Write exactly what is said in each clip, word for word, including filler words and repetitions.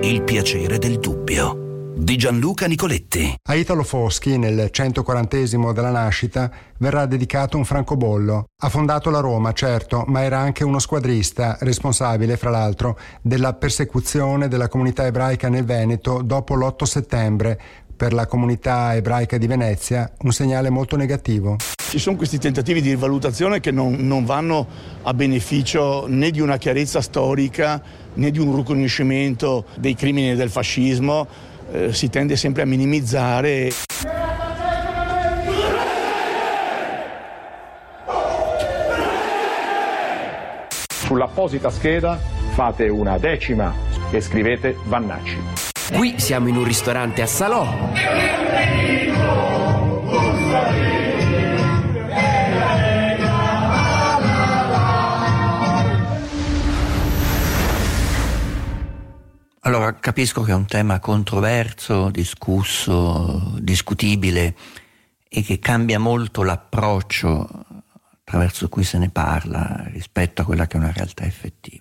Il piacere del dubbio di Gianluca Nicoletti. A Italo Foschi, nel centoquarantesimo della nascita, verrà dedicato un francobollo. Ha fondato la Roma, certo, ma era anche uno squadrista, responsabile, fra l'altro, della persecuzione della comunità ebraica nel Veneto dopo l'otto settembre. Per la comunità ebraica di Venezia un segnale molto negativo. Ci sono questi tentativi di rivalutazione che non, non vanno a beneficio né di una chiarezza storica né di un riconoscimento dei crimini del fascismo. Eh, si tende sempre a minimizzare. Sull'apposita scheda fate una decima e scrivete Vannacci. Qui siamo in un ristorante a Salò. Allora, capisco che è un tema controverso, discusso, discutibile e che cambia molto l'approccio attraverso cui se ne parla rispetto a quella che è una realtà effettiva.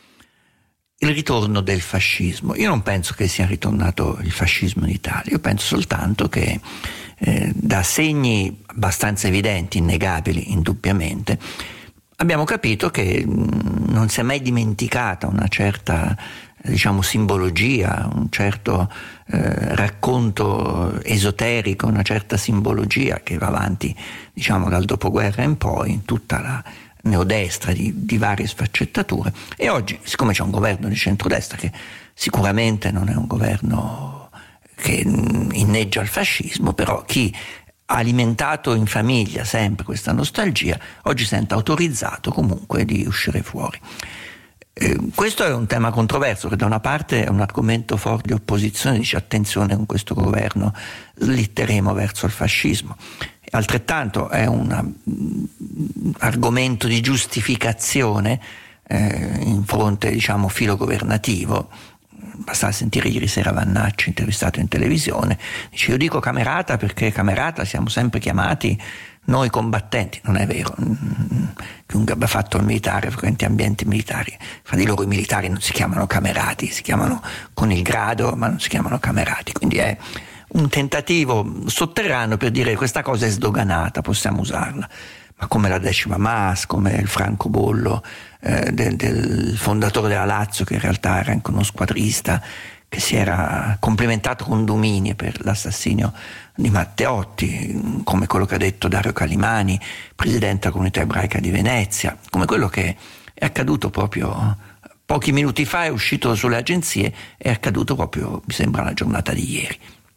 Il ritorno del fascismo. Io non penso che sia ritornato il fascismo in Italia, io penso soltanto che eh, da segni abbastanza evidenti, innegabili, indubbiamente, abbiamo capito che mh, non si è mai dimenticata una certa, diciamo, simbologia, un certo eh, racconto esoterico, una certa simbologia che va avanti, diciamo, dal dopoguerra in poi, in tutta la neodestra di, di varie sfaccettature. E oggi, siccome c'è un governo di centrodestra che sicuramente non è un governo che inneggia al fascismo, però chi ha alimentato in famiglia sempre questa nostalgia oggi sente autorizzato comunque di uscire fuori. Eh, questo è un tema controverso, che da una parte è un argomento forte di opposizione, dice attenzione, con questo governo slitteremo verso il fascismo. Altrettanto è un um, argomento di giustificazione eh, in fronte, diciamo, filogovernativo. Basta sentire ieri sera Vannacci intervistato in televisione, dice: io dico camerata perché camerata siamo sempre chiamati noi combattenti. Non è vero, chiunque abbia fatto il militare, frequenti ambienti militari, fra di loro i militari non si chiamano camerati, si chiamano con il grado, ma non si chiamano camerati. Quindi è un tentativo sotterraneo per dire questa cosa è sdoganata, possiamo usarla. Ma come la decima Mas, come il francobollo eh, del, del fondatore della Lazio, che in realtà era anche uno squadrista, che si era complimentato con Dumini per l'assassinio di Matteotti, come quello che ha detto Dario Calimani, presidente della comunità ebraica di Venezia, come quello che è accaduto proprio pochi minuti fa, è uscito sulle agenzie, è accaduto proprio, mi sembra, la giornata di ieri.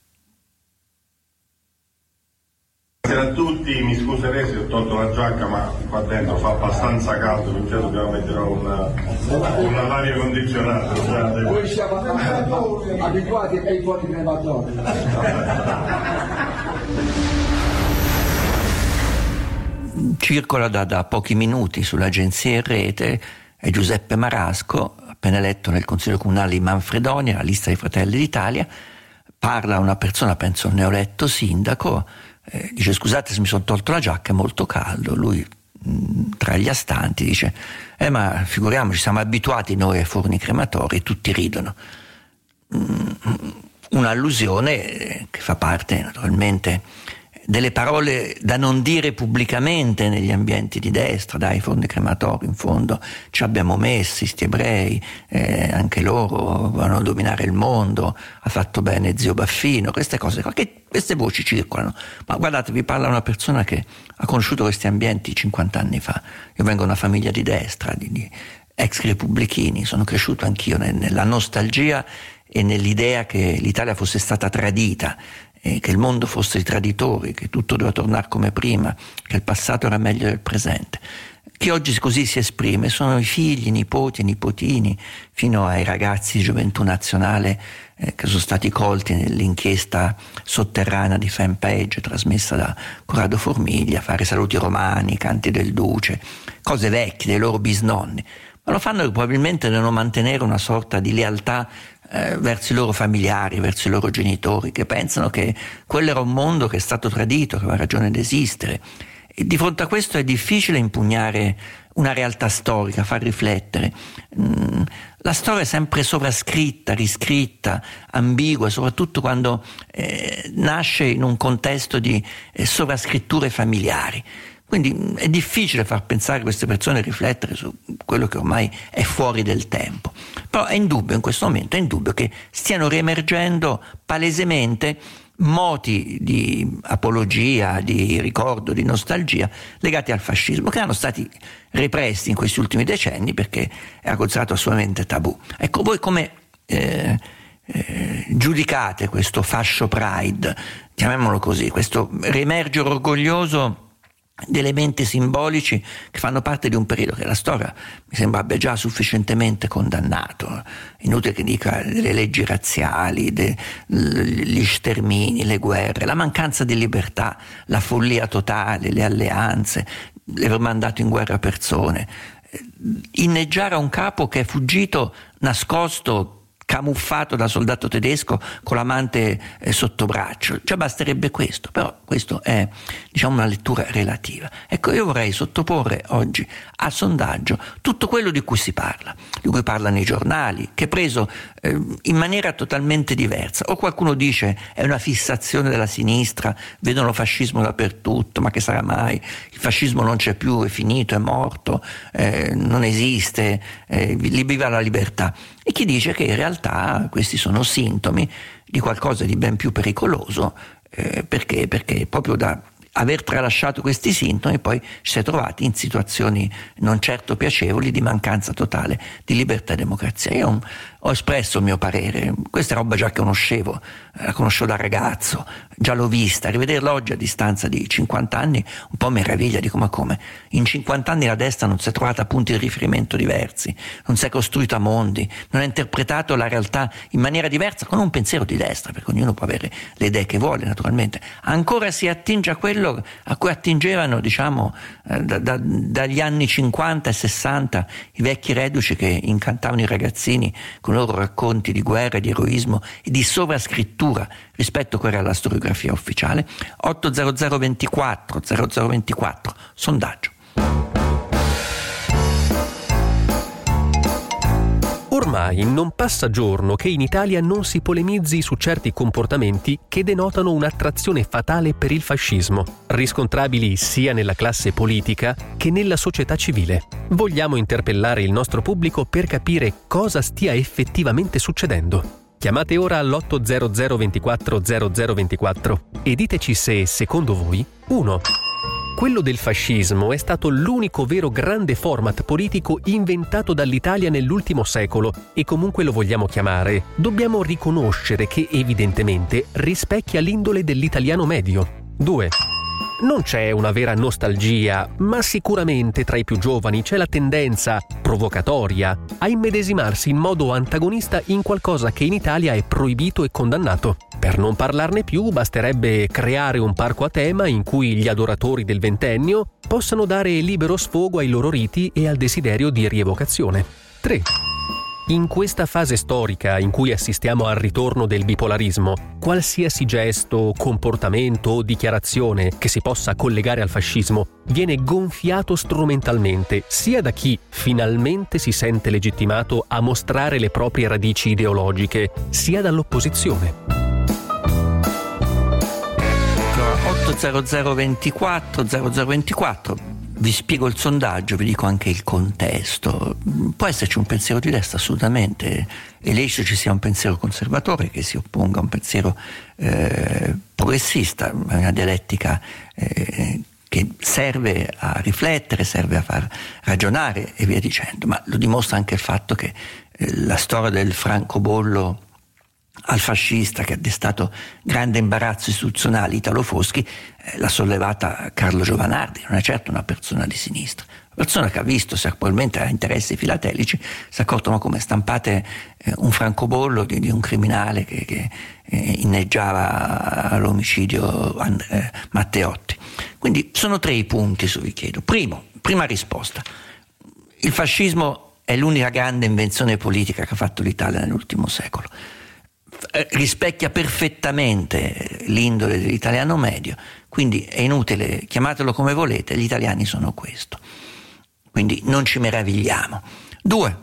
Buonasera a tutti, mi scuserei se ho tolto la giacca, ma qua dentro fa abbastanza caldo, quindi dobbiamo mettere una, un'aria condizionata. Noi siamo abituati ai fuochi crematori. Circola da, da pochi minuti sull'agenzia in rete è Giuseppe Marasco, appena eletto nel Consiglio Comunale di Manfredonia, la lista dei Fratelli d'Italia. Parla a una persona, penso il neoeletto sindaco, eh, dice: scusate se mi sono tolto la giacca, è molto caldo. Lui mh, tra gli astanti dice: eh ma figuriamoci, siamo abituati noi ai forni crematori, e tutti ridono. Mh, un'allusione che fa parte naturalmente delle parole da non dire pubblicamente negli ambienti di destra. Dai, i forni crematori in fondo ci abbiamo messi, sti ebrei, eh, anche loro vanno a dominare il mondo, ha fatto bene zio Baffino, queste cose qua, che queste voci circolano. Ma guardate, vi parla una persona che ha conosciuto questi ambienti cinquanta anni fa. Io vengo da una famiglia di destra, di, di ex repubblichini, sono cresciuto anch'io nella nostalgia e nell'idea che l'Italia fosse stata tradita, che il mondo fosse di traditori, che tutto doveva tornare come prima, che il passato era meglio del presente. Chi oggi così si esprime sono i figli, i nipoti, i nipotini, fino ai ragazzi di Gioventù Nazionale eh, che sono stati colti nell'inchiesta sotterranea di fanpage trasmessa da Corrado Formiglia, fare saluti romani, canti del Duce, cose vecchie dei loro bisnonni. Ma lo fanno probabilmente per non mantenere una sorta di lealtà Eh, verso i loro familiari, verso i loro genitori, che pensano che quello era un mondo che è stato tradito, che aveva ragione di esistere. E di fronte a questo è difficile impugnare una realtà storica, fa riflettere. Mm, la storia è sempre sovrascritta, riscritta, ambigua, soprattutto quando eh, nasce in un contesto di eh, sovrascritture familiari. Quindi è difficile far pensare a queste persone a riflettere su quello che ormai è fuori del tempo. Però è indubbio, in questo momento è indubbio che stiano riemergendo palesemente moti di apologia, di ricordo, di nostalgia legati al fascismo, che erano stati repressi in questi ultimi decenni perché era considerato assolutamente tabù. Ecco, voi come eh, eh, giudicate questo fascio pride, chiamiamolo così, questo riemergere orgoglioso di elementi simbolici che fanno parte di un periodo che la storia mi sembra abbia già sufficientemente condannato? Inutile che dica le leggi razziali, de, gli stermini, le guerre, la mancanza di libertà, la follia totale, le alleanze, l'aver mandato in guerra persone, inneggiare a un capo che è fuggito nascosto, camuffato da soldato tedesco con l'amante eh, sotto braccio. Già basterebbe questo, però questo è, diciamo, una lettura relativa. Ecco, io vorrei sottoporre oggi a sondaggio tutto quello di cui si parla, di cui parlano i giornali, che è preso eh, in maniera totalmente diversa. O qualcuno dice è una fissazione della sinistra, vedono fascismo dappertutto, ma che sarà mai? Il fascismo non c'è più, è finito, è morto, eh, non esiste, eh, viva la libertà. E chi dice che in realtà questi sono sintomi di qualcosa di ben più pericoloso, eh, perché, perché proprio da aver tralasciato questi sintomi poi ci si è trovati in situazioni non certo piacevoli di mancanza totale di libertà e democrazia. Io ho, ho espresso il mio parere, questa è roba già che conoscevo, la conoscevo da ragazzo, già l'ho vista, rivederla oggi a distanza di cinquanta anni un po' meraviglia, dico ma come? In cinquanta anni la destra non si è trovata punti di riferimento diversi, non si è costruita mondi, non ha interpretato la realtà in maniera diversa con un pensiero di destra, perché ognuno può avere le idee che vuole naturalmente, ancora si attinge a quello a cui attingevano, diciamo, eh, da, da, dagli anni cinquanta e sessanta i vecchi reduci che incantavano i ragazzini con i loro racconti di guerra, di eroismo e di sovrascrittura rispetto a quella alla storiografia ufficiale. otto zero zero ventiquattro zero zero ventiquattro sondaggio. Ormai non passa giorno che in Italia non si polemizzi su certi comportamenti che denotano un'attrazione fatale per il fascismo, riscontrabili sia nella classe politica che nella società civile. Vogliamo interpellare il nostro pubblico per capire cosa stia effettivamente succedendo. Chiamate ora all'otto zero zero ventiquattro zero zero ventiquattro e diteci se, secondo voi, uno Quello del fascismo è stato l'unico vero grande format politico inventato dall'Italia nell'ultimo secolo e comunque lo vogliamo chiamare, dobbiamo riconoscere che evidentemente rispecchia l'indole dell'italiano medio. due Non c'è una vera nostalgia, ma sicuramente tra i più giovani c'è la tendenza, provocatoria, a immedesimarsi in modo antagonista in qualcosa che in Italia è proibito e condannato. Per non parlarne più, basterebbe creare un parco a tema in cui gli adoratori del ventennio possano dare libero sfogo ai loro riti e al desiderio di rievocazione. tre In questa fase storica in cui assistiamo al ritorno del bipolarismo, qualsiasi gesto, comportamento o dichiarazione che si possa collegare al fascismo viene gonfiato strumentalmente sia da chi finalmente si sente legittimato a mostrare le proprie radici ideologiche, sia dall'opposizione. otto zero zero ventiquattro zero zero ventiquattro Vi spiego il sondaggio, vi dico anche il contesto. Può esserci un pensiero di destra, assolutamente. È lecito ci sia un pensiero conservatore che si opponga a un pensiero eh, progressista, una dialettica eh, che serve a riflettere, serve a far ragionare e via dicendo. Ma lo dimostra anche il fatto che eh, la storia del francobollo al fascista, che ha destato grande imbarazzo istituzionale, Italo Foschi, eh, l'ha sollevata Carlo Giovanardi, non è certo una persona di sinistra, una persona che ha visto, se probabilmente ha interessi filatelici, si è accorto ma come stampate eh, un francobollo di, di un criminale che, che eh, inneggiava all'omicidio eh, Matteotti. Quindi sono tre i punti su cui chiedo. Primo, prima risposta, il fascismo è l'unica grande invenzione politica che ha fatto l'Italia nell'ultimo secolo. Rispecchia perfettamente l'indole dell'italiano medio, quindi è inutile, chiamatelo come volete, gli italiani sono questo. quindi non ci meravigliamo. Due,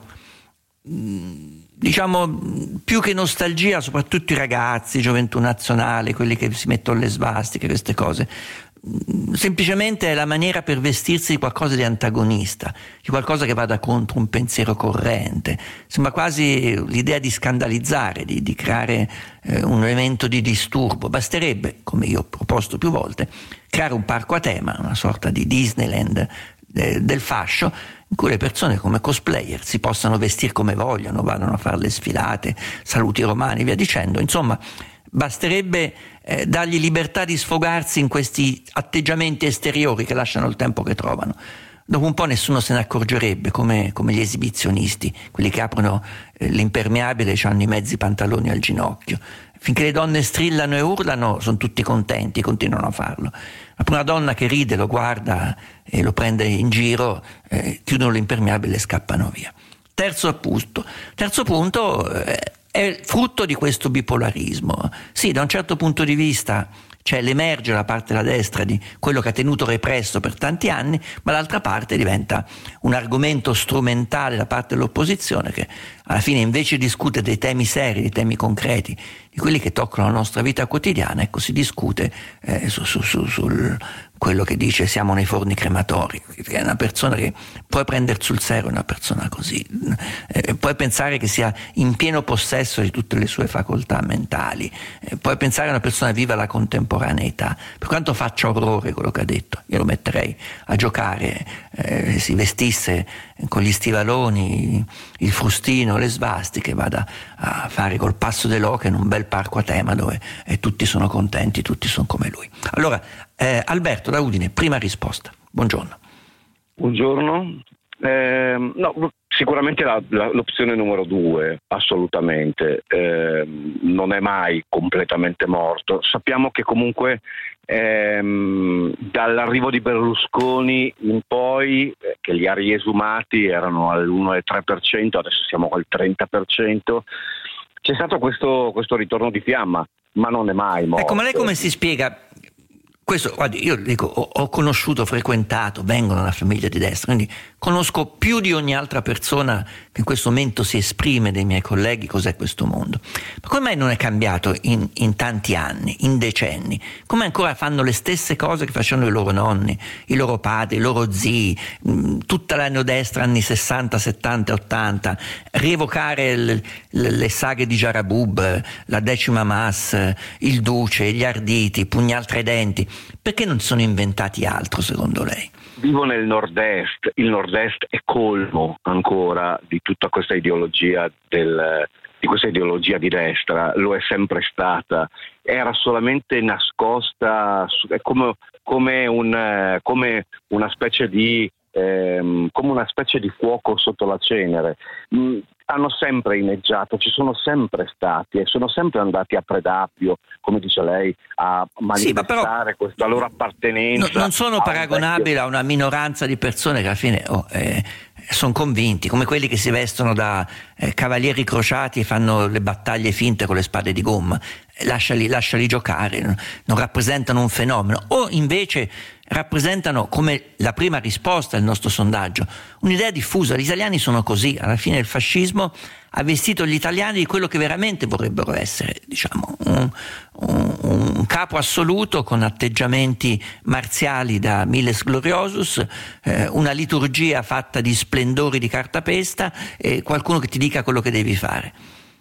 diciamo, più che nostalgia, soprattutto i ragazzi, Gioventù Nazionale, quelli che si mettono le svastiche, queste cose, semplicemente è la maniera per vestirsi di qualcosa di antagonista, di qualcosa che vada contro un pensiero corrente. Sembra quasi l'idea di scandalizzare, di, di creare eh, un elemento di disturbo. Basterebbe, come io ho proposto più volte, creare un parco a tema, una sorta di Disneyland eh, del fascio, in cui le persone come cosplayer si possano vestire come vogliono, vadano a fare le sfilate, saluti romani, via dicendo. Insomma, basterebbe eh, dargli libertà di sfogarsi in questi atteggiamenti esteriori che lasciano il tempo che trovano. Dopo un po' nessuno se ne accorgerebbe, come, come gli esibizionisti, quelli che aprono eh, l'impermeabile e hanno i mezzi pantaloni al ginocchio. Finché le donne strillano e urlano sono tutti contenti, continuano a farlo. Ma per una donna che ride, lo guarda e lo prende in giro, eh, chiudono l'impermeabile e scappano via. Terzo punto, terzo punto eh, è frutto di questo bipolarismo. Sì, da un certo punto di vista c'è l'emergere da parte della destra di quello che ha tenuto represso per tanti anni, ma d'altra parte diventa un argomento strumentale da parte dell'opposizione, che alla fine, invece discute dei temi seri, dei temi concreti, di quelli che toccano la nostra vita quotidiana, ecco, si discute eh, su, su, su sul quello che dice siamo nei forni crematori, che è una persona che puoi prendersi sul serio, una persona così, eh, puoi pensare che sia in pieno possesso di tutte le sue facoltà mentali, eh, puoi pensare a una persona viva alla contemporaneità. Per quanto faccia orrore quello che ha detto, io lo metterei a giocare, eh, si vestisse con gli stivaloni, il frustino, le svastiche, vada a fare col passo dell'oca in un bel parco a tema dove eh, tutti sono contenti, tutti sono come lui. Allora, eh, Alberto da Udine, prima risposta. Buongiorno. Buongiorno. Eh, no, sicuramente la, la, l'opzione numero due, assolutamente. Eh, non è mai completamente morto. Sappiamo che comunque ehm, dall'arrivo di Berlusconi in poi, eh, che li ha riesumati, erano all'uno virgola tre per cento, adesso siamo al trenta per cento, c'è stato questo, questo ritorno di fiamma, ma non è mai morto. Ecco, ma lei come si spiega? Questo, guardi, io dico, ho, ho conosciuto, frequentato, vengo da una famiglia di destra, quindi conosco più di ogni altra persona che in questo momento si esprime, dei miei colleghi, cos'è questo mondo. Ma come mai non è cambiato in, in tanti anni, in decenni? Come ancora fanno le stesse cose che facevano i loro nonni, i loro padri, i loro zii, mh, tutta la neodestra anni sessanta, settanta, ottanta, rievocare l, l, le saghe di Jarabub, la Decima Mas, il Duce, gli Arditi, i Pugnal tra i denti. Perché non sono inventati altro, secondo lei? Vivo nel nord-est, il nord-est è colmo ancora di tutta questa ideologia del, di questa ideologia di destra, lo è sempre stata, era solamente nascosta, è come, come, un, come una specie di ehm, come una specie di fuoco sotto la cenere. Mm, hanno sempre inneggiato, ci sono sempre stati e sono sempre andati a Predappio, come dice lei, a manifestare sì, questa loro appartenenza. No, non sono paragonabili vecchio... a una minoranza di persone che alla fine oh, eh, sono convinti, come quelli che si vestono da eh, cavalieri crociati e fanno le battaglie finte con le spade di gomma. Lasciali, lasciali giocare, non rappresentano un fenomeno. O invece rappresentano, come la prima risposta al nostro sondaggio, un'idea diffusa. Gli italiani sono così. Alla fine il fascismo ha vestito gli italiani di quello che veramente vorrebbero essere, diciamo, un, un, un capo assoluto con atteggiamenti marziali da Miles Gloriosus, eh, una liturgia fatta di splendori di cartapesta e qualcuno che ti dica quello che devi fare.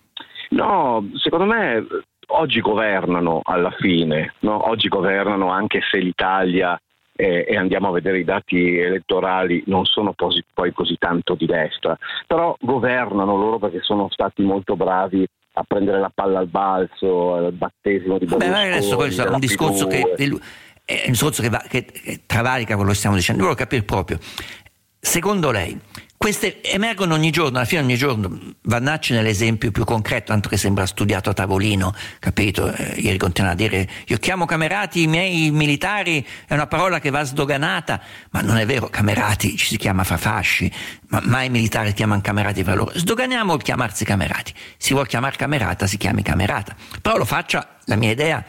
No, secondo me oggi governano alla fine, no? Oggi governano, anche se l'Italia eh, e andiamo a vedere i dati elettorali non sono poi, poi così tanto di destra, però governano loro perché sono stati molto bravi a prendere la palla al balzo, al battesimo di Berlusconi. Beh, adesso questo è un discorso che, è un discorso che, va, che, che travalica quello che stiamo dicendo. Io voglio capire proprio, secondo lei, queste emergono ogni giorno, alla fine ogni giorno. Vannacci nell'esempio più concreto, tanto che sembra studiato a tavolino, capito? Eh, ieri continua a dire io chiamo camerati i miei militari, è una parola che va sdoganata, ma non è vero, camerati ci si chiama fra fasci, ma mai i militari chiamano camerati fra loro. Sdoganiamo il chiamarsi camerati, si vuol chiamare camerata si chiami camerata, però lo faccia, la mia idea,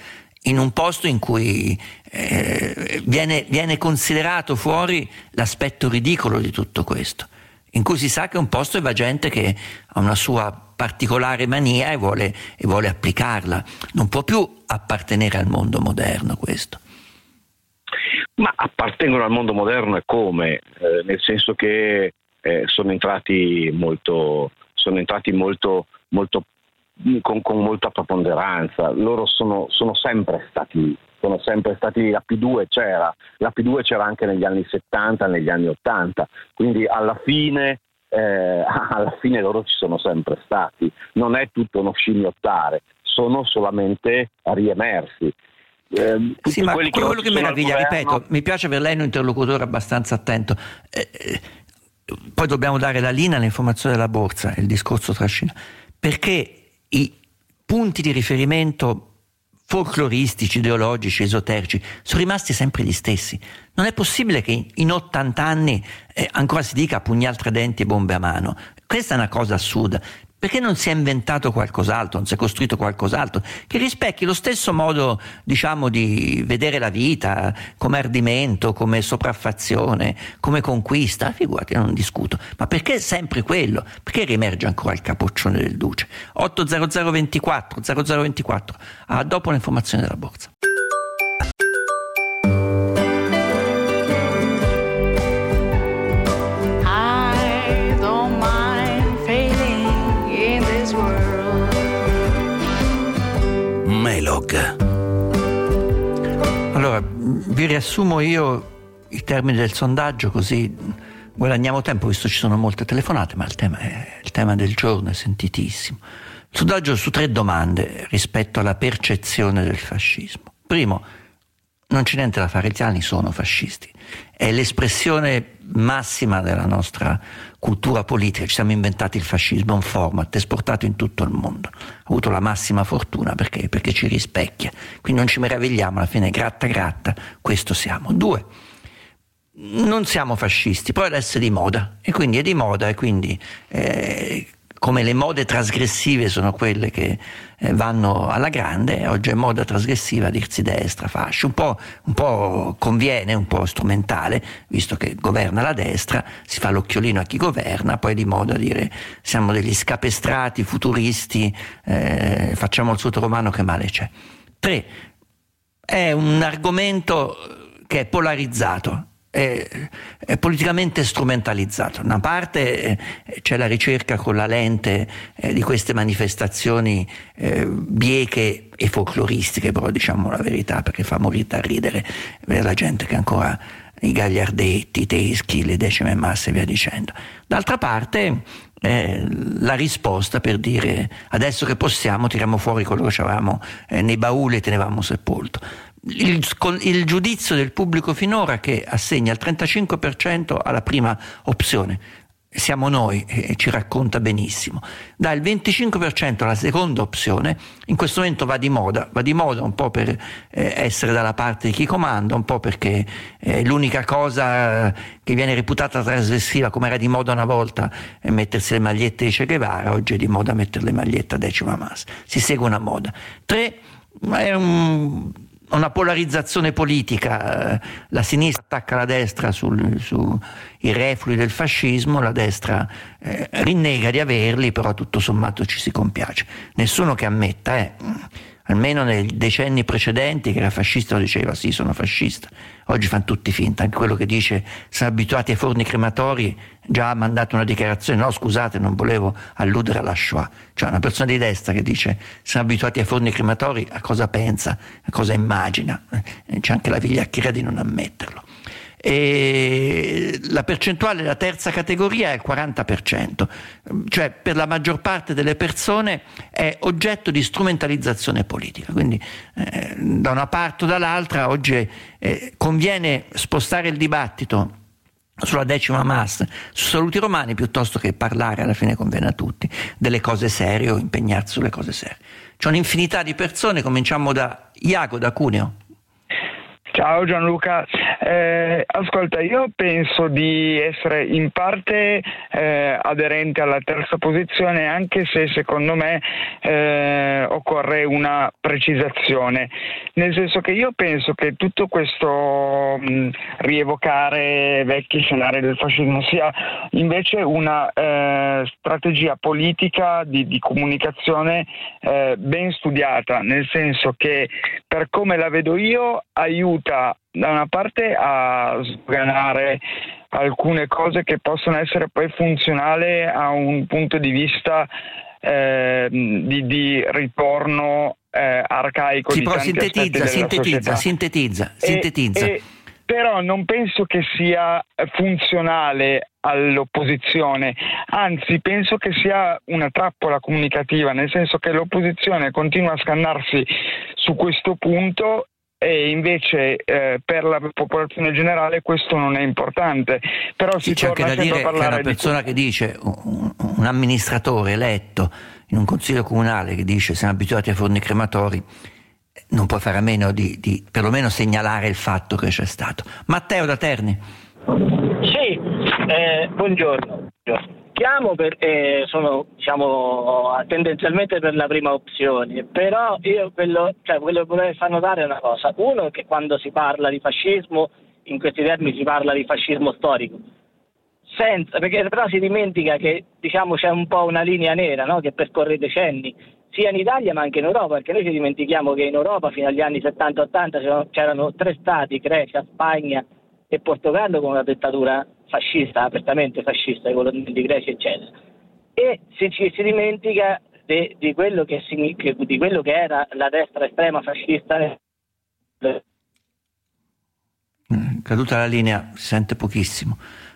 in un posto in cui eh, viene, viene considerato fuori l'aspetto ridicolo di tutto questo, in cui si sa che è un posto dove va gente che ha una sua particolare mania e vuole, e vuole applicarla. Non può più appartenere al mondo moderno questo. Ma appartengono al mondo moderno e come? Eh, nel senso che eh, sono entrati molto, sono entrati molto, molto con, con molta preponderanza. Loro sono, sono sempre stati sono sempre stati la P due c'era, la P due c'era anche negli anni settanta, negli anni ottanta, quindi alla fine eh, alla fine loro ci sono sempre stati. Non è tutto uno scimmiottare, sono solamente riemersi. Eh, sì, ma quello che, che meraviglia, governo... ripeto, mi piace per lei un interlocutore abbastanza attento. Eh, eh, poi dobbiamo dare la linea all'informazione della borsa, il discorso trascina, perché i punti di riferimento folcloristici, ideologici, esoterici sono rimasti sempre gli stessi. Non è possibile che in ottanta anni eh, ancora si dica pugnal tra denti e bombe a mano. Questa è una cosa assurda. Perché non si è inventato qualcos'altro, non si è costruito qualcos'altro che rispecchi lo stesso modo, diciamo, di vedere la vita, come ardimento, come sopraffazione, come conquista? Figura che non discuto, ma perché sempre quello? Perché riemerge ancora il capoccione del Duce? otto zero zero ventiquattro zero zero ventiquattro. Ah, dopo l'informazione della borsa. Allora, vi riassumo io i termini del sondaggio, così guadagniamo tempo, visto ci sono molte telefonate, ma il tema è il tema del giorno, è sentitissimo. Il sondaggio su tre domande rispetto alla percezione del fascismo. Primo, non c'è niente da fare, gli italiani sono fascisti. È l'espressione massima della nostra cultura politica. Ci siamo inventati il fascismo, un format esportato in tutto il mondo. Ha avuto la massima fortuna perché, perché ci rispecchia. Quindi non ci meravigliamo, alla fine gratta gratta, questo siamo. Due, non siamo fascisti, poi adesso è di moda, e quindi è di moda, e quindi eh, come le mode trasgressive sono quelle che eh, vanno alla grande, oggi è moda trasgressiva dirsi destra, fascio, un po', un po' conviene, un po' strumentale, visto che governa la destra, si fa l'occhiolino a chi governa, poi è di moda dire siamo degli scapestrati, futuristi, eh, facciamo il sud romano, che male c'è. Tre, è un argomento che è polarizzato, È, è politicamente strumentalizzato. Da una parte eh, c'è la ricerca con la lente eh, di queste manifestazioni eh, bieche e folcloristiche, però diciamo la verità, perché fa morire da ridere vedere la gente che ancora i gagliardetti, i teschi, le decime masse e via dicendo. D'altra parte eh, la risposta per dire adesso che possiamo tiriamo fuori quello che avevamo eh, nei bauli e tenevamo sepolto. Il, il giudizio del pubblico finora, che assegna il trentacinque per cento alla prima opzione, siamo noi, e ci racconta benissimo, dà il venticinque per cento alla seconda opzione. In questo momento va di moda, va di moda un po' per eh, essere dalla parte di chi comanda, un po' perché eh, l'unica cosa che viene reputata trasgressiva, come era di moda una volta è mettersi le magliette di Che Guevara, oggi è di moda mettere le magliette a decima massa, si segue una moda. Tre, è un una polarizzazione politica, la sinistra attacca la destra sul, sui reflui del fascismo, la destra eh, rinnega di averli, però tutto sommato ci si compiace. Nessuno che ammetta, eh, almeno nei decenni precedenti, che era fascista lo diceva sì, sono fascista. Oggi fanno tutti finta, anche quello che dice siamo abituati ai forni crematori già ha mandato una dichiarazione, no scusate non volevo alludere alla Shoah. Cioè una persona di destra che dice siamo abituati ai forni crematori, a cosa pensa, a cosa immagina? C'è anche la vigliaccheria di non ammetterlo. E la percentuale della terza categoria è il quaranta per cento, cioè per la maggior parte delle persone è oggetto di strumentalizzazione politica. Quindi eh, da una parte o dall'altra oggi eh, conviene spostare il dibattito sulla decima massa, su saluti romani, piuttosto che parlare, alla fine conviene a tutti, delle cose serie o impegnarsi sulle cose serie. C'è un'infinità di persone, cominciamo da Iago da Cuneo. Ciao Gianluca, eh, ascolta, io penso di essere in parte eh, aderente alla terza posizione, anche se secondo me eh, occorre una precisazione, nel senso che io penso che tutto questo mh, rievocare vecchi scenari del fascismo sia invece una eh, strategia politica di, di comunicazione eh, ben studiata, nel senso che per come la vedo io aiuta da una parte a sganare alcune cose che possono essere poi funzionali a un punto di vista eh, di, di ritorno eh, arcaico. Sì, di però tanti sintetizza, sintetizza, sintetizza, sintetizza. E, e, però non penso che sia funzionale all'opposizione, anzi penso che sia una trappola comunicativa, nel senso che l'opposizione continua a scannarsi su questo punto e invece eh, per la popolazione generale questo non è importante. Però si c'è anche da dire a parlare che una persona di... che dice, un, un amministratore eletto in un consiglio comunale che dice siamo abituati ai forni crematori, non può fare a meno di, di perlomeno segnalare il fatto che c'è stato. Matteo da Terni. Sì, eh, buongiorno. Chiamo perché sono, diciamo, tendenzialmente per la prima opzione, però io quello, cioè, quello che vorrei far notare è una cosa. Uno, che quando si parla di fascismo, in questi termini si parla di fascismo storico, senza, perché però si dimentica che, diciamo, c'è un po' una linea nera, no? Che percorre decenni, sia in Italia ma anche in Europa, perché noi ci dimentichiamo che in Europa fino agli anni settanta ottanta c'erano, c'erano tre stati, Grecia, Spagna e Portogallo, con una dittatura fascista, apertamente fascista, i colonnelli di Grecia eccetera, e si, ci si dimentica de, di, quello che, che, di quello che era la destra estrema fascista. Caduta la linea, si sente pochissimo.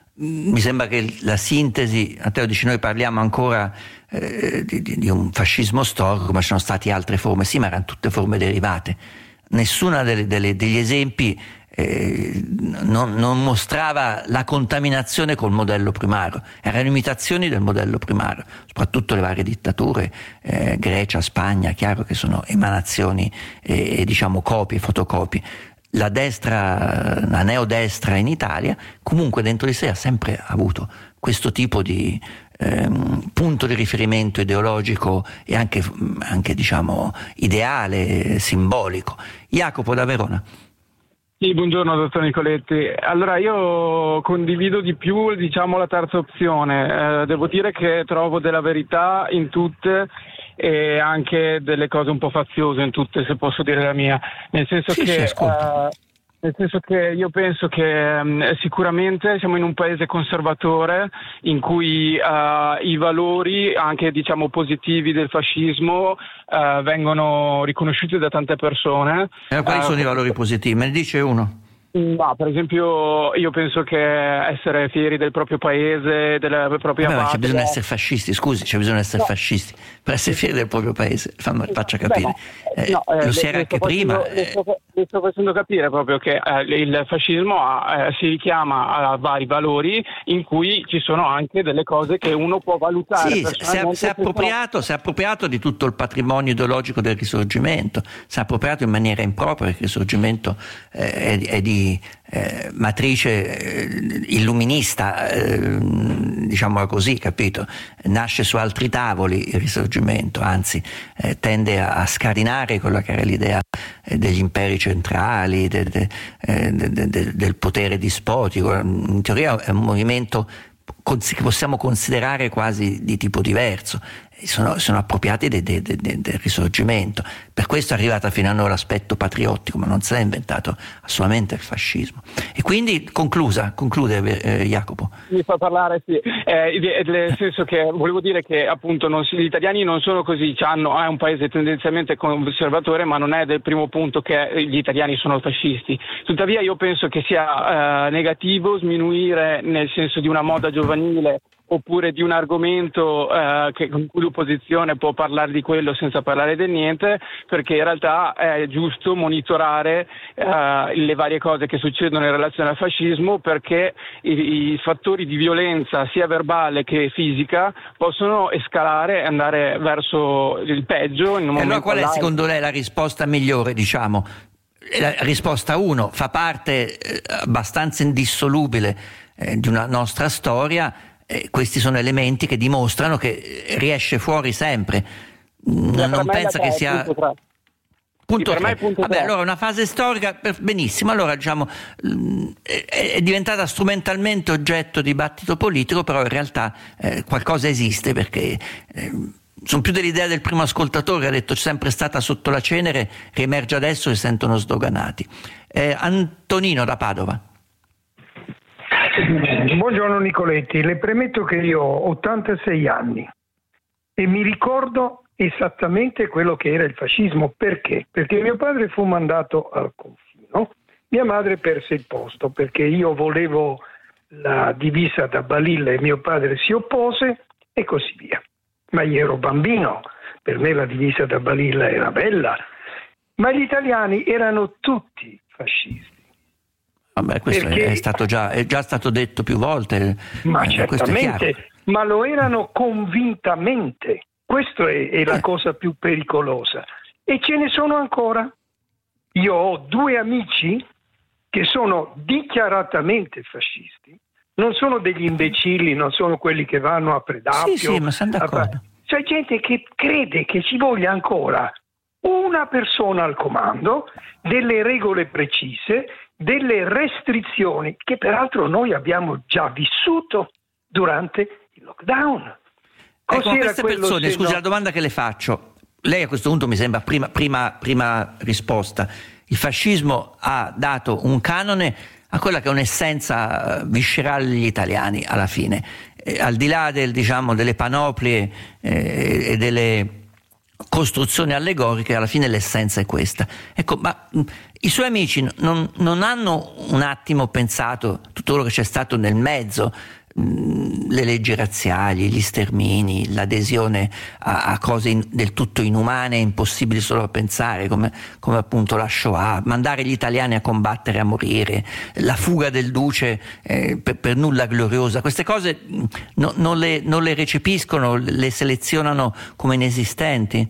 Mi sembra che la sintesi, Matteo dice, noi parliamo ancora eh, di, di un fascismo storico, ma ci sono state altre forme, sì, ma erano tutte forme derivate. Nessuna delle, delle, degli esempi eh, non, non mostrava la contaminazione col modello primario, erano imitazioni del modello primario, soprattutto le varie dittature, eh, Grecia, Spagna, chiaro che sono emanazioni e eh, diciamo copie, fotocopie. La destra, la neodestra in Italia comunque dentro di sé ha sempre avuto questo tipo di ehm, punto di riferimento ideologico e anche, anche diciamo ideale, simbolico. Jacopo da Verona. Sì, buongiorno dottor Nicoletti. Allora io condivido di più, diciamo, la terza opzione. Eh, devo dire che trovo della verità in tutte e anche delle cose un po' faziose in tutte, se posso dire la mia, nel senso sì, che uh, nel senso che io penso che um, sicuramente siamo in un paese conservatore in cui uh, i valori anche diciamo positivi del fascismo uh, vengono riconosciuti da tante persone. E quali uh, sono i valori positivi? Me ne dice uno? No, per esempio io penso che essere fieri del proprio paese, della propria patria. C'è bisogno di essere fascisti, scusi, c'è bisogno di essere no. fascisti per essere fieri del proprio paese, fammi, faccia capire. Beh, no, eh, lo si era anche prima. Le sto, le sto facendo capire proprio che eh, il fascismo ha, eh, si richiama a vari valori in cui ci sono anche delle cose che uno può valutare. Sì, si è, si, è appropriato, si è appropriato di tutto il patrimonio ideologico del Risorgimento, si è appropriato in maniera impropria, perché il Risorgimento eh, è, è di Eh, matrice eh, illuminista, eh, diciamola così, capito? Nasce su altri tavoli il Risorgimento, anzi eh, tende a, a scarinare quella che era l'idea eh, degli imperi centrali, de, de, eh, de, de, del potere dispotico. In teoria è un movimento che possiamo considerare quasi di tipo diverso. Sono, sono appropriati de, de, de, de, del Risorgimento, per questo è arrivato fino a noi l'aspetto patriottico, ma non si è inventato assolutamente il fascismo. E quindi conclusa, conclude eh, Jacopo. Mi fa parlare, sì, eh, nel senso che volevo dire che appunto non si, gli italiani non sono così, hanno, è un paese tendenzialmente conservatore, ma non è del primo punto che gli italiani sono fascisti. Tuttavia io penso che sia eh, negativo sminuire nel senso di una moda giovanile oppure di un argomento eh, che, con cui l'opposizione può parlare di quello senza parlare del niente, perché in realtà è giusto monitorare eh, le varie cose che succedono in relazione al fascismo, perché i, i fattori di violenza sia verbale che fisica possono escalare e andare verso il peggio in un e momento. Allora qual è secondo lei la risposta migliore, diciamo? la risposta uno, fa parte eh, abbastanza indissolubile eh, di una nostra storia. Eh, questi sono elementi che dimostrano che riesce fuori sempre. Non, non pensa che sia punto tre. Punto Vabbè, allora una fase storica, benissimo, allora diciamo è, è diventata strumentalmente oggetto di dibattito politico, però in realtà eh, qualcosa esiste, perché eh, sono più dell'idea del primo ascoltatore che ha detto c'è sempre stata sotto la cenere, che emerge adesso e si sentono sdoganati. eh, Antonino da Padova. Buongiorno Nicoletti, le premetto che io ho ottantasei anni e mi ricordo esattamente quello che era il fascismo. Perché? Perché mio padre fu mandato al confino, mia madre perse il posto perché io volevo la divisa da Balilla e mio padre si oppose e così via. Ma io ero bambino, per me la divisa da Balilla era bella, ma gli italiani erano tutti fascisti. Vabbè, questo Perché, è stato già, è già stato detto più volte. Ma eh, certamente, ma lo erano convintamente. Questa è, è la eh. cosa più pericolosa. E ce ne sono ancora. Io ho due amici che sono dichiaratamente fascisti. Non sono degli imbecilli, non sono quelli che vanno a Predappio. Sì, sì, ma sono d'accordo. C'è gente che crede che ci voglia ancora una persona al comando, delle regole precise, delle restrizioni che peraltro noi abbiamo già vissuto durante il lockdown. Ecco, ma queste persone, scusi, no... la domanda che le faccio, lei a questo punto mi sembra prima, prima, prima risposta, il fascismo ha dato un canone a quella che è un'essenza viscerale degli italiani alla fine, eh, al di là del, diciamo, delle panoplie eh, e delle costruzioni allegoriche, alla fine l'essenza è questa. Ecco, ma mh, i suoi amici non, non hanno un attimo pensato tutto quello che c'è stato nel mezzo, mh, le leggi razziali, gli stermini, l'adesione a, a cose in, del tutto inumane e impossibili solo a pensare, come, come appunto la Shoah, mandare gli italiani a combattere, a morire, la fuga del duce eh, per, per nulla gloriosa. Queste cose mh, no, non, le, non le recepiscono, le selezionano come inesistenti?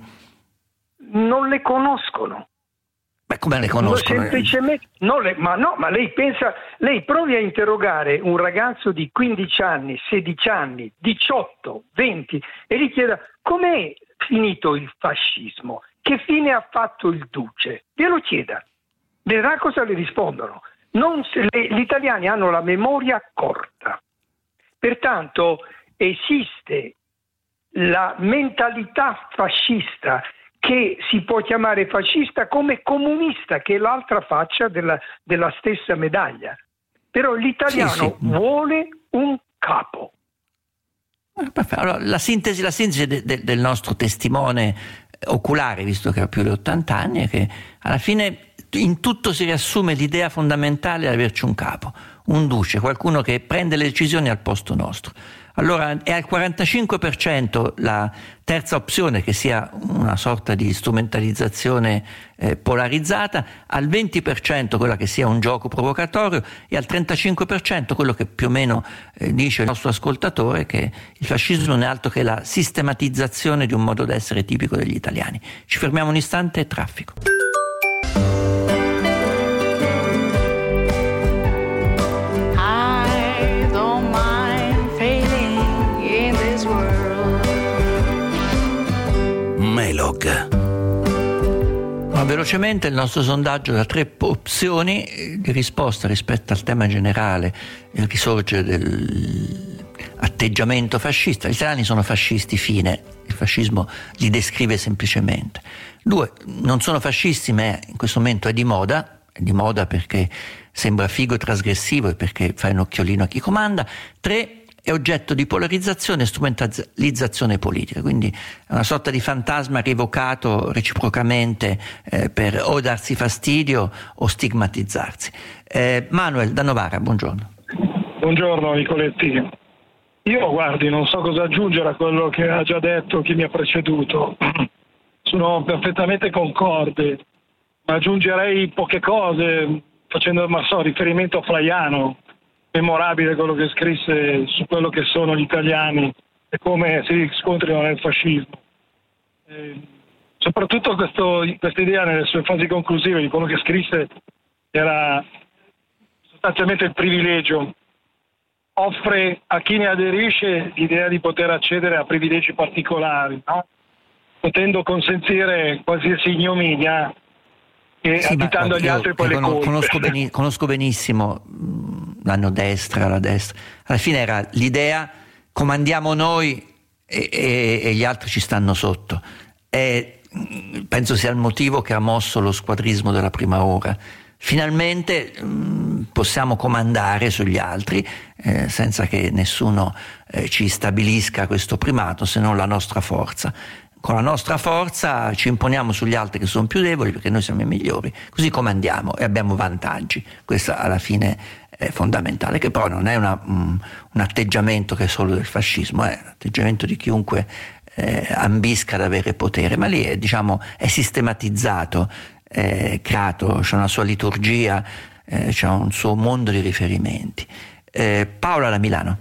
Non le conoscono. Beh, come le conoscono? Semplicemente, no, le, ma no, ma lei pensa, lei provi a interrogare un ragazzo di quindici anni, sedici anni, diciotto, venti e gli chieda com'è finito il fascismo, che fine ha fatto il duce, glielo chieda, vedrà cosa le rispondono. Non se, le, gli italiani hanno la memoria corta, pertanto esiste la mentalità fascista, che si può chiamare fascista, come comunista, che è l'altra faccia della, della stessa medaglia. Però l'italiano sì, sì. vuole un capo. Allora, la sintesi, la sintesi de, de, del nostro testimone oculare, visto che ha più di ottanta anni, è che alla fine in tutto si riassume l'idea fondamentale di averci un capo, un duce, qualcuno che prende le decisioni al posto nostro. Allora è al quarantacinque per cento la terza opzione, che sia una sorta di strumentalizzazione eh, polarizzata, al venti per cento quella che sia un gioco provocatorio e al trentacinque per cento quello che più o meno eh, dice il nostro ascoltatore, che il fascismo non è altro che la sistematizzazione di un modo d'essere tipico degli italiani. Ci fermiamo un istante e traffico. Melog. Ma velocemente il nostro sondaggio da tre opzioni di risposta rispetto al tema generale, il risorgere dell'atteggiamento fascista. Gli italiani sono fascisti, fine, il fascismo li descrive semplicemente. Due, non sono fascisti, ma in questo momento è di moda, è di moda perché sembra figo e trasgressivo e perché fai un occhiolino a chi comanda. Tre, è oggetto di polarizzazione e strumentalizzazione politica, quindi è una sorta di fantasma rievocato reciprocamente eh, per o darsi fastidio o stigmatizzarsi. Eh, Manuel da Novara, buongiorno. Buongiorno Nicoletti. Io guardi, non so cosa aggiungere a quello che ha già detto chi mi ha preceduto. Sono perfettamente concorde, ma aggiungerei poche cose facendo, ma so, riferimento a Flaiano. Memorabile quello che scrisse su quello che sono gli italiani e come si scontrino nel fascismo. Eh, soprattutto questo, questa idea nelle sue fasi conclusive di quello che scrisse era sostanzialmente il privilegio. Offre a chi ne aderisce l'idea di poter accedere a privilegi particolari, no? Potendo consentire qualsiasi ignominia e sì, additando agli altri poi le colpe. Conosco, beni, conosco benissimo l'anno destra, la destra. Alla fine era l'idea: comandiamo noi e, e, e gli altri ci stanno sotto. E penso sia il motivo che ha mosso lo squadrismo della prima ora. Finalmente mh, possiamo comandare sugli altri eh, senza che nessuno eh, ci stabilisca questo primato, se non la nostra forza. Con la nostra forza ci imponiamo sugli altri che sono più deboli, perché noi siamo i migliori, così comandiamo e abbiamo vantaggi. Questo alla fine è fondamentale, che però non è una, um, un atteggiamento che è solo del fascismo, è un atteggiamento di chiunque eh, ambisca ad avere potere, ma lì è, diciamo, è sistematizzato, è creato, c'è una sua liturgia, eh, c'è un suo mondo di riferimenti. Eh, Paola da Milano.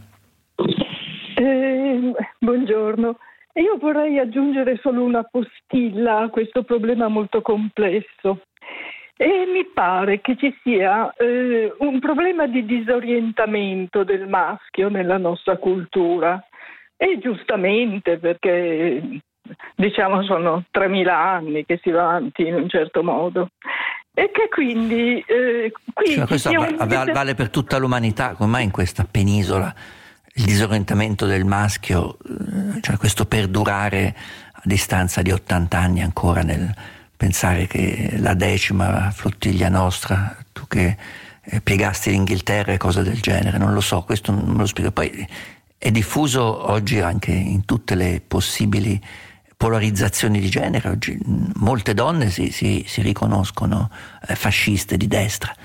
Eh, buongiorno. Io vorrei aggiungere solo una postilla a questo problema molto complesso. E mi pare che ci sia eh, un problema di disorientamento del maschio nella nostra cultura. E giustamente, perché diciamo sono tremila anni che si va avanti in un certo modo. E che quindi eh, qui cioè, questo un... vale, vale per tutta l'umanità, come mai in questa penisola il disorientamento del maschio, cioè questo perdurare a distanza di ottanta anni ancora nel pensare che la decima flottiglia nostra, tu che eh, piegasti l'Inghilterra e cose del genere, non lo so, questo non me lo spiego. Poi è diffuso oggi anche in tutte le possibili polarizzazioni di genere. Oggi molte donne si, si, si riconoscono eh, fasciste di destra.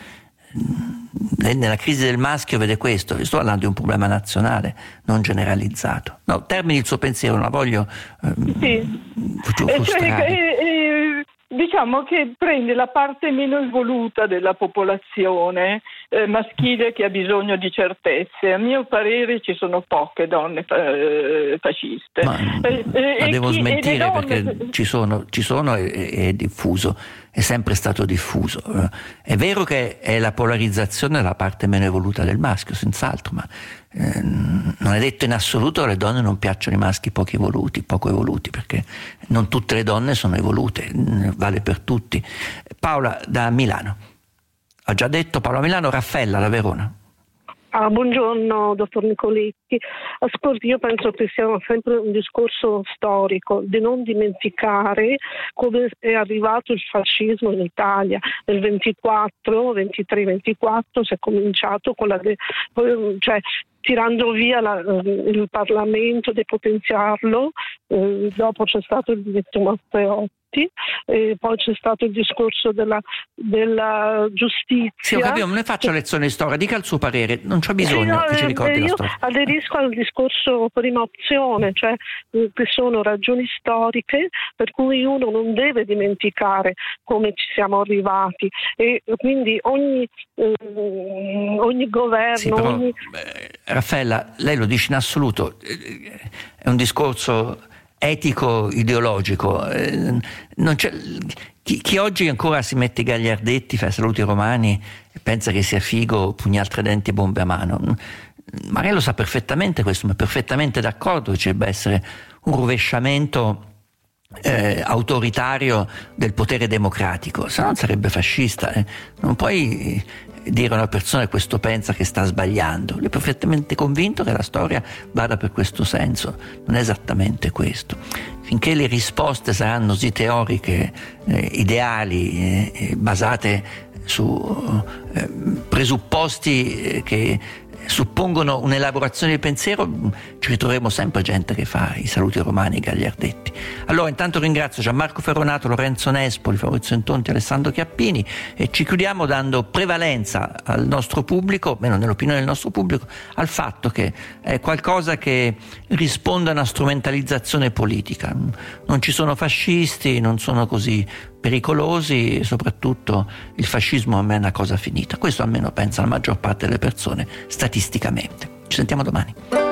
Nella crisi del maschio vede questo. Io sto parlando di un problema nazionale, non generalizzato. No, termini il suo pensiero, non la voglio ehm, sì. frustrare. Cioè, eh, eh, diciamo che prende la parte meno evoluta della popolazione eh, maschile che ha bisogno di certezze. A mio parere ci sono poche donne eh, fasciste. Ma, eh, ma eh, devo chi, smentire donne... perché ci sono, ci sono e è diffuso, è sempre stato diffuso. È vero che è la polarizzazione della parte meno evoluta del maschio, senz'altro, ma eh, non è detto in assoluto che le donne non piacciono i maschi poco evoluti, poco evoluti, perché non tutte le donne sono evolute, vale per tutti. Paola da Milano. Ho già detto Paola Milano. Raffaella da Verona. Ah, buongiorno dottor Nicoletti. Ascolti, io penso che sia sempre un discorso storico di non dimenticare come è arrivato il fascismo in Italia. Nel ventiquattro, ventitré ventiquattro si è cominciato con la de- cioè tirando via la, il Parlamento, depotenziarlo, eh, dopo c'è stato il diritto Matteotti. E poi c'è stato il discorso della, della giustizia. Sì, ho capito, non ne faccio lezione di storia, dica il suo parere, non c'ho bisogno sì, no, che ci ricordi io la storia. Io aderisco al discorso prima opzione, cioè eh, che sono ragioni storiche per cui uno non deve dimenticare come ci siamo arrivati e quindi ogni, eh, ogni governo... Sì, però, ogni... eh, Raffaella, lei lo dice in assoluto, eh, è un discorso etico ideologico, eh, non c'è, chi, chi oggi ancora si mette i gagliardetti, fa i saluti romani e pensa che sia figo pugnal tra denti e bombe a mano, magari lo sa perfettamente questo, ma è perfettamente d'accordo che ci debba essere un rovesciamento eh, autoritario del potere democratico, se no non sarebbe fascista. eh. Non puoi dire a una persona che questo pensa che sta sbagliando. Lui è perfettamente convinto che la storia vada per questo senso, non è esattamente questo. Finché le risposte saranno sì teoriche, eh, ideali, eh, basate su eh, presupposti eh, che suppongono un'elaborazione del pensiero, ci ritroveremo sempre gente che fa i saluti romani e i gagliardetti. Allora intanto ringrazio Gianmarco Ferronato, Lorenzo Nespoli, Fabrizio Intonti, Alessandro Chiappini e ci chiudiamo dando prevalenza al nostro pubblico, meno nell'opinione del nostro pubblico, al fatto che è qualcosa che risponde a una strumentalizzazione politica. Non ci sono fascisti, non sono così pericolosi e soprattutto il fascismo a me è una cosa finita. Questo almeno pensa la maggior parte delle persone statisticamente. Ci sentiamo domani.